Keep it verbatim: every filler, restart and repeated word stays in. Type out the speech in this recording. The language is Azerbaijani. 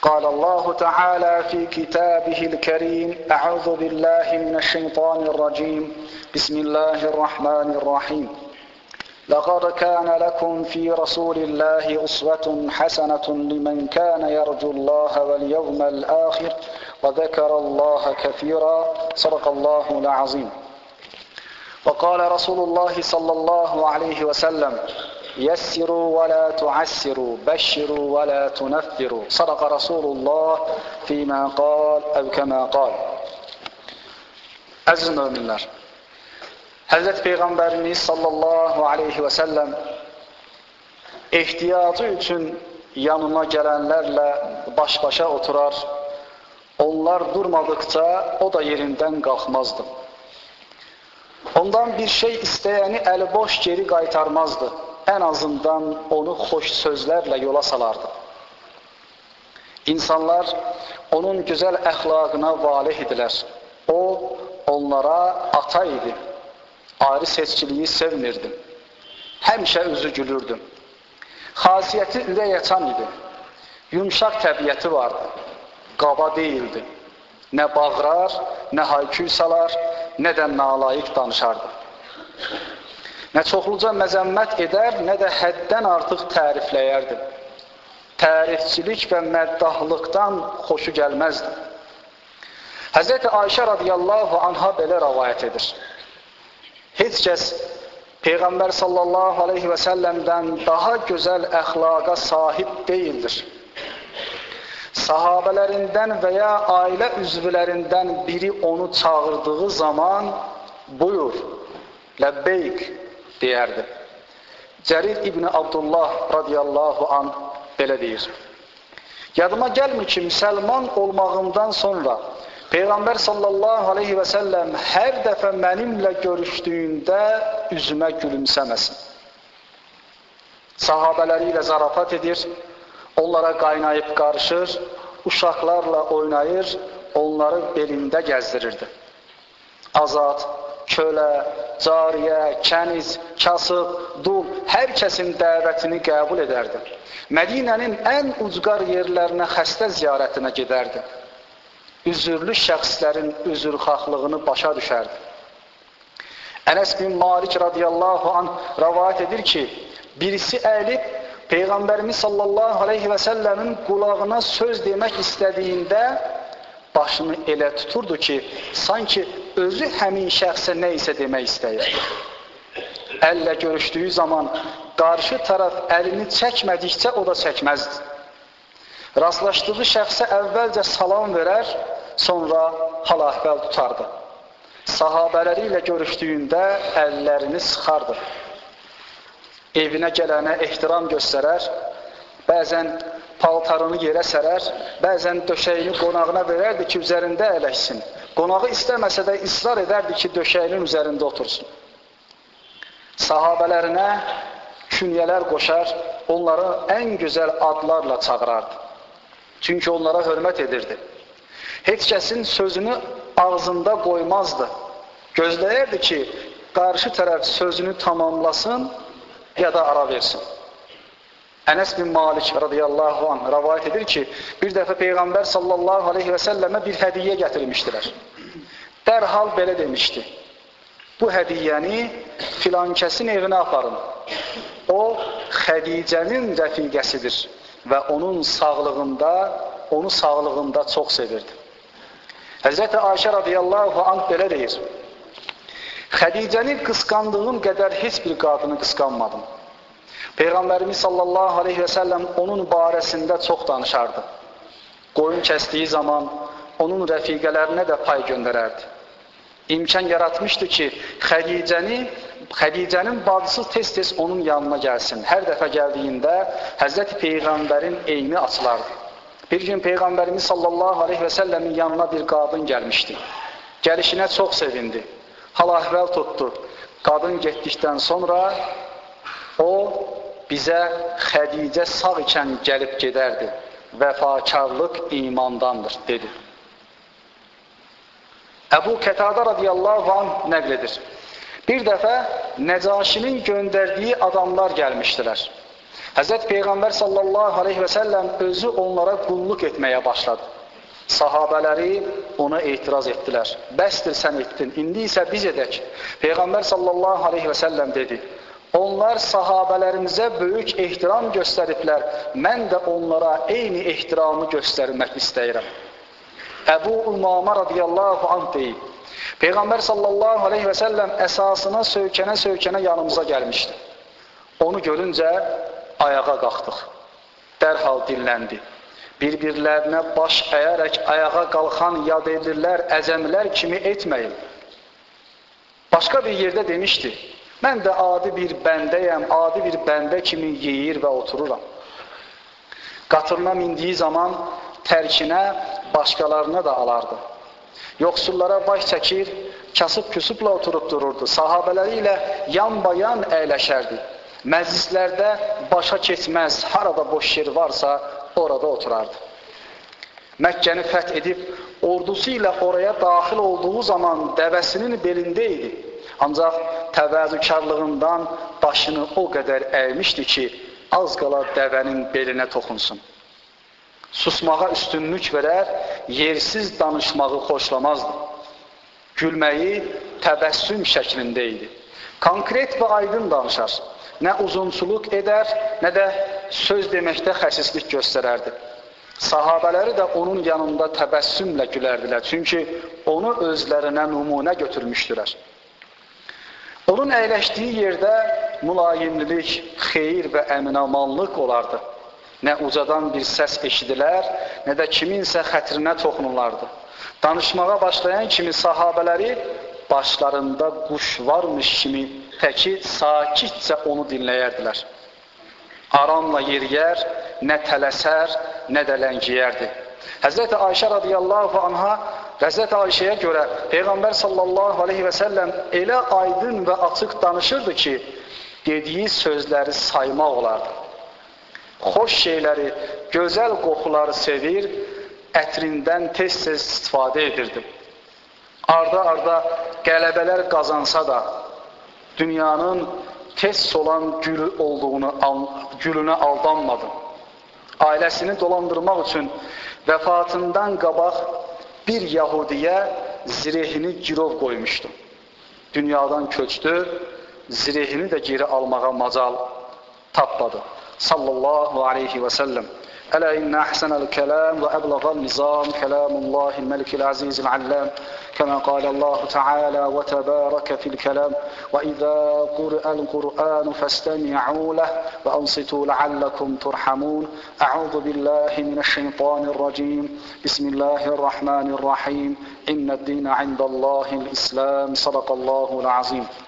قال الله تعالى في كتابه الكريم أعوذ بالله من الشيطان الرجيم بسم الله الرحمن الرحيم لقد كان لكم في رسول الله أسوة حسنة لمن كان يرجو الله واليوم الآخر وذكر الله كثيرا صدق الله العظيم وقال رسول الله صلى الله عليه وسلم يسروا ولا تعسروا بشروا ولا تنفروا صدق رسول الله فيما قال أو كما قال. Əziz möminlər, Həzrət Peyğəmbərimiz sallallahu aleyhi və səlləm ehtiyacı üçün yanına gələnlərlə baş-başa oturar, onlar durmadıkça o da yerindən qalxmazdı. Ondan bir şey istəyəni əli boş geri qaytarmazdı. Ən azından onu xoş sözlərlə yola salardı. İnsanlar onun gözəl əxlaqına valih idilər. O, onlara ata idi. Ayrı seçkiliyi sevmirdi. Həmişə üzü gülürdü. Xasiyyəti ürək açan idi. Yumşaq təbiəti vardı. Qaba deyildi. Nə bağırar, nə hayküy salar, nə də nalayiq danışardı. Nə çoxluca məzəmmət edər, nə də həddən artıq tərifləyərdi. Tərifçilik və məddahlıqdan xoşu gəlməzdi. Həzrəti Ayşə radiyallahu anha belə rəvayət edir. Heç kəs Peyğəmbər sallallahu aleyhi və səlləmdən daha gözəl əxlaqa sahib deyildir. Sahabələrindən və ya ailə üzvlərindən biri onu çağırdığı zaman buyur, ləbbeyk deyərdi. Cərir İbni Abdullah radiyallahu anh belə deyir. Yadıma gəlmir ki, müsəlman olmağımdan sonra Peyğəmbər sallallahu aleyhi və səlləm hər dəfə mənimlə görüşdüyündə üzümə gülümsəməsin. Sahabələri ilə zarafat edir, onlara qaynayıb qarışır, uşaqlarla oynayır, onları belində gəzdirirdi. Azad, kölə, cariyə, kəniz, kasıb, dul, hər kəsin dəvətini qəbul edərdi. Mədinənin ən ucqar yerlərinə xəstə ziyarətinə gedərdi. Üzürlü şəxslərin üzrxahlığını başa düşərdi. Ənəs bin Malik radiyallahu anh rəvayət edir ki, birisi əlib Peyğəmbərimiz sallallahu aleyhi və səlləmin qulağına söz demək istədiyində başını elə tuturdu ki, sanki özü həmin şəxsə nə isə demək istəyir. Əllə görüşdüyü zaman qarşı tərəf əlini çəkmədikcə o da çəkməzdi. Rastlaşdığı şəxsə əvvəlcə salam verər, sonra hal-əhval tutardı. Sahabələri ilə görüşdüyündə əllərini sıxardı. Evinə gələnə ehtiram göstərər, bəzən paltarını yerə sərər, bəzən döşəyini qonağına verərdi ki, üzərində ələksin. Qonağı istəməsə də israr edərdi ki, döşəyinin üzərində otursun. Sahabələrinə künyələr qoşar, onları ən gözəl adlarla çağırardı. Çünki onlara hörmət edirdi. Heç kəsin sözünü ağzında qoymazdı. Gözləyərdi ki, qarşı tərəf sözünü tamamlasın ya da ara versin. Ənəs bin Malik radiyallahu anh rəvayət edir ki, bir dəfə Peyğəmbər sallallahu aleyhi və səlləmə bir hədiyyə gətirmişdilər. Dərhal belə demişdi, bu hədiyyəni filankəsin evinə aparın. O, Xədicənin rəfiqəsidir və onun sağlığında, onu sağlığında çox sevirdi. Həzrəti Ayşə radiyallahu anh belə deyir, Xədicəni qısqandığım qədər heç bir qadını qısqanmadım. Peyğəmbərimiz sallallahu aleyhi və səlləm onun barəsində çox danışardı. Qoyun kəsdiyi zaman onun rəfiqələrinə də pay göndərərdi. İmkan yaratmışdı ki, Xədicəni, Xədicənin bacısı tez-tez onun yanına gəlsin. Hər dəfə gəldiyində Həzrəti Peyğəmbərin eyni açılardı. Bir gün Peyğəmbərimiz sallallahu aleyhi və səlləmin yanına bir qadın gəlmişdi. Gəlişinə çox sevindi. Hal-əhval tutdu. Qadın getdikdən sonra o bizə Xədicə sağ ikən gəlib gedərdi. Vəfakarlıq imandandır, dedi. Əbu Kətadə radiyallahu anh nəql edir. Bir dəfə Nəcaşinin göndərdiyi adamlar gəlmişdilər. Həzrət Peyğəmbər sallallahu aleyhi və səlləm özü onlara qulluq etməyə başladı. Sahabələri ona etiraz etdilər. Bəsdir sən etdin, indi isə biz edək. Peyğəmbər sallallahu aleyhi və səlləm dedi, onlar sahabələrimizə böyük ehtiram göstəriblər, mən də onlara eyni ehtiramı göstərmək istəyirəm. Əbu Umamə radiyallahu anh deyib, Peyğəmbər sallallahu aleyhi və səlləm əsasına söykənə-söykənə yanımıza gəlmişdi. Onu görüncə ayağa qalxdıq. Dərhal dinləndi. Bir-birlərinə baş əyərək ayağa qalxan yad edirlər, əcəmilər kimi etməyin. Başqa bir yerdə demişdi, mən də adi bir bəndəyəm, adi bir bəndə kimi yeyir və otururam. Qatırına mindiyi zaman tərkinə başqalarına da alardı. Yoxsullara baş çəkir, kasıb-küsubla oturub dururdu. Sahabələri ilə yan-bayan əyləşərdi. Məclislərdə başa keçməz, harada boş yer varsa orada oturardı. Məkkəni fəth edib, ordusu ilə oraya daxil olduğu zaman dəvəsinin belində idi. Ancaq təvazökarlığından başını o qədər əymişdi ki, az qala dəvənin belinə toxunsun. Susmağa üstünlük verər, yersiz danışmağı xoşlamazdı. Gülməyi təbəssüm şəklində idi. Konkret və aydın danışar. Nə uzunçuluq edər, nə də söz deməkdə xəsislik göstərərdi. Sahabələri də onun yanında təbəssümlə gülərdilər. Çünki onu özlərinə nümunə götürmüşdülər. Onun əyləşdiyi yerdə mülayimlilik, xeyir və əminamanlıq olardı. Nə ucadan bir səs eşidilər, nə də kiminsə xətrinə toxunurlardı. Danışmağa başlayan kimi sahabələri başlarında quş varmış kimi təki sakitcə onu dinləyərdilər. Aramla yeriyər, nə tələsər, nə də ləngiyərdi. Həzrəti Ayşə radiyallahu anha, Həzrəti Ayşəyə görə Peyğəmbər sallallahu aleyhi və səlləm elə aydın və açıq danışırdı ki, dediyi sözləri saymaq olardı. Xoş şeyləri, gözəl qoxuları sevir, ətrindən tez-tez istifadə edirdi. Arda-arda qələbələr qazansa da, dünyanın tez solan gülü olduğunu, gülünə aldanmadı. Ailəsini dolandırmaq üçün vəfatından qabaq bir Yahudiyə zirehini girov qoymuşdu. Dünyadan köçdü, zirehini də geri almağa macal tapmadı. Sallallahu aleyhi və səlləm. Ələ innə əhsənəl kələm və əblağal nizam kələmullahi məlikil azizil alləm. كما قال الله تعالى وتبارك في الكلام وإذا قرأ القرآن فاستمعوا له وأنصتوا لعلكم ترحمون أعوذ بالله من الشيطان الرجيم بسم الله الرحمن الرحيم إن الدين عند الله الإسلام صدق الله العظيم